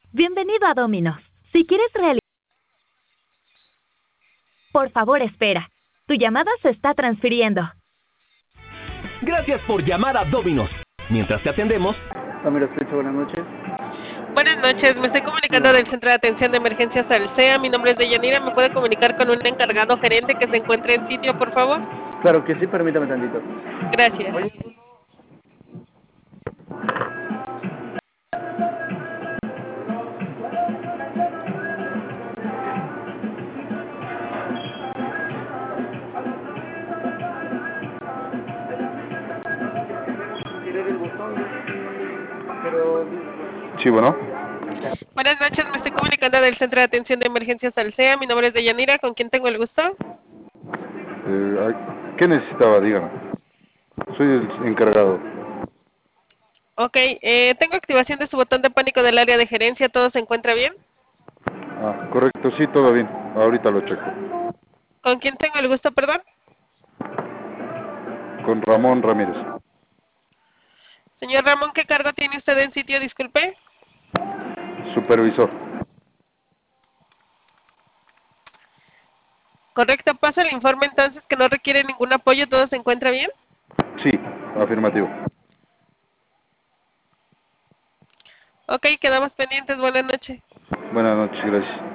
Bienvenido a Domino's. Si quieres realizar... Por favor, espera. Tu llamada se está transfiriendo. Gracias por llamar a Domino's. Mientras te atendemos... Domino's Pizza, buenas noches. Buenas noches, me estoy comunicando del Centro de Atención de Emergencias Alsea. Mi nombre es Deyanira. ¿Me puede comunicar con un encargado gerente que se encuentre en sitio, por favor? Claro que sí, permítame tantito. Gracias. Sí, bueno. Buenas noches, me estoy comunicando del Centro de Atención de Emergencias Alsea. Mi nombre es Deyanira. ¿Con quién tengo el gusto? ¿Qué necesitaba? Dígame. Soy el encargado. Ok, tengo activación de su botón de pánico del área de gerencia. ¿Todo se encuentra bien? Ah, correcto, sí, todo bien. Ahorita lo checo. ¿Con quién tengo el gusto, perdón? Con Ramón Ramírez. Señor Ramón, ¿qué cargo tiene usted en sitio? Disculpe. Supervisor. Correcto, pasa el informe entonces que no requiere ningún apoyo. ¿Todo se encuentra bien? Sí, afirmativo. Ok, quedamos pendientes. Buenas noches. Buenas noches, gracias.